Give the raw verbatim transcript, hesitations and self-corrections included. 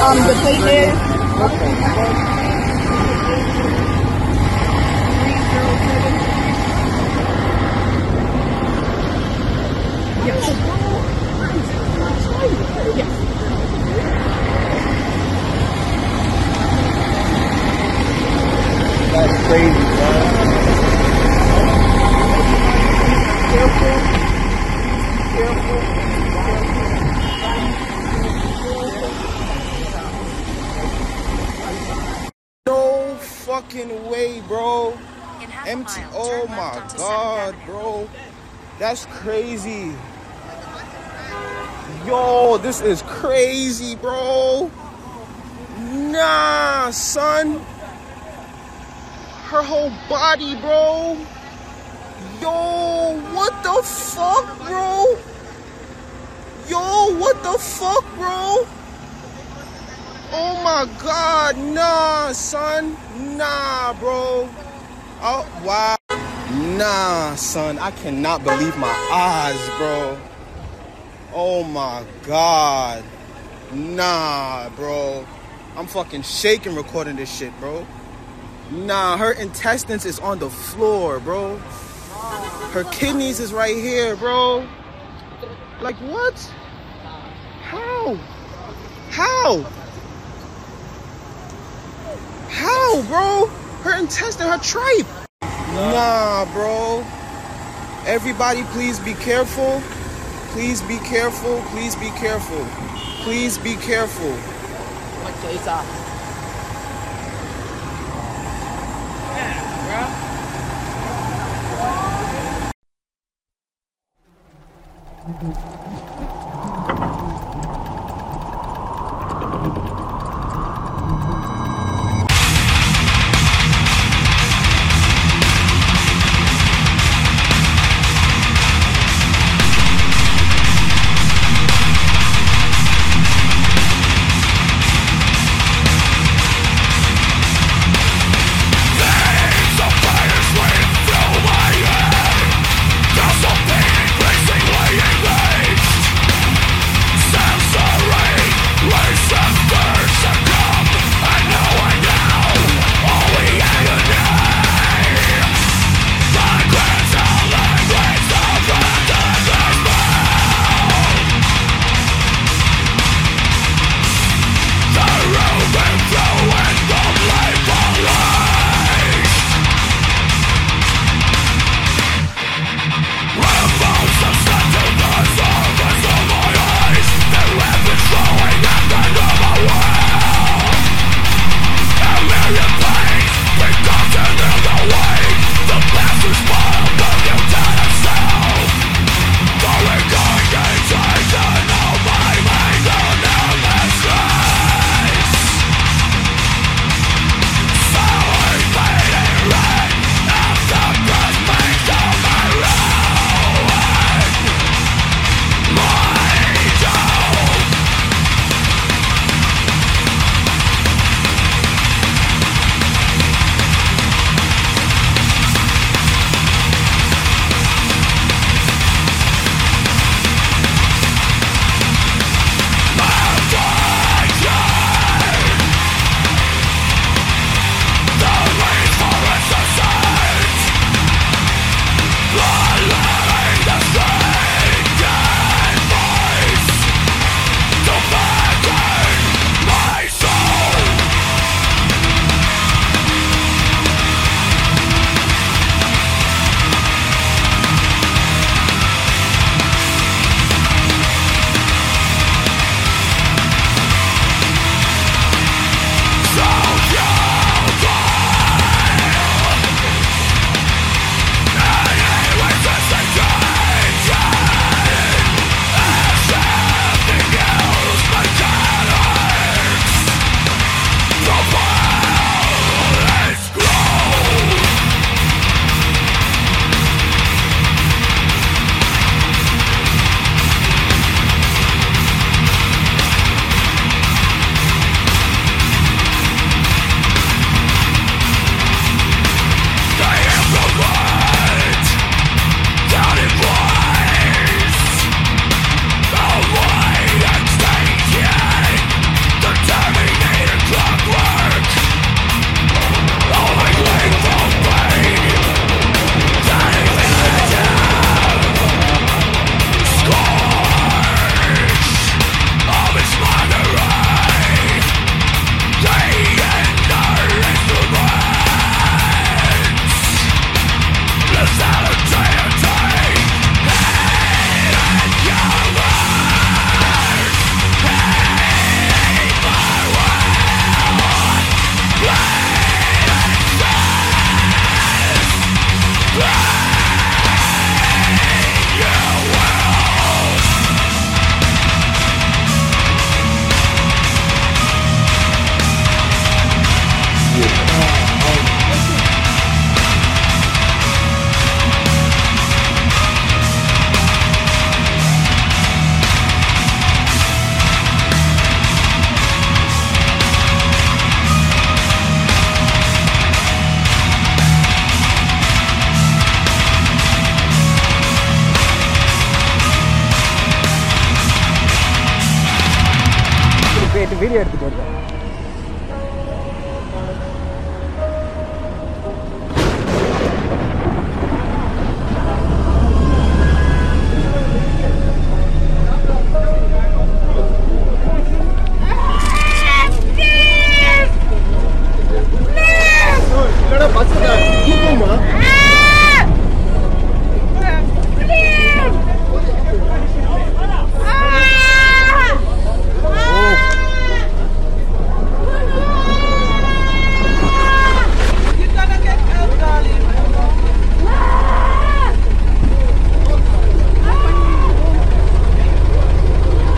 Um, the plate is. That's crazy, bro. Careful. Careful. No fucking way, bro. Empty. Oh my god, bro. That's crazy. Yo, this is crazy, bro. Nah, son. Her whole body, bro. Yo, what the fuck, bro? Yo, what the fuck, bro? Oh my god, nah, son. Nah, bro. Oh, wow. Nah, son. I cannot believe my eyes, bro. Oh my god. Nah, bro. I'm fucking shaking recording this shit, bro. Nah, her intestines is on the floor, bro. Her kidneys is right here, bro. Like, what? How? How? How, bro? Her intestine, her tripe. Nah, bro. Everybody, please be careful. Please be careful. Please be careful. Please be careful. Sensory, race and video எடுத்துட்டு இருக்கேன்.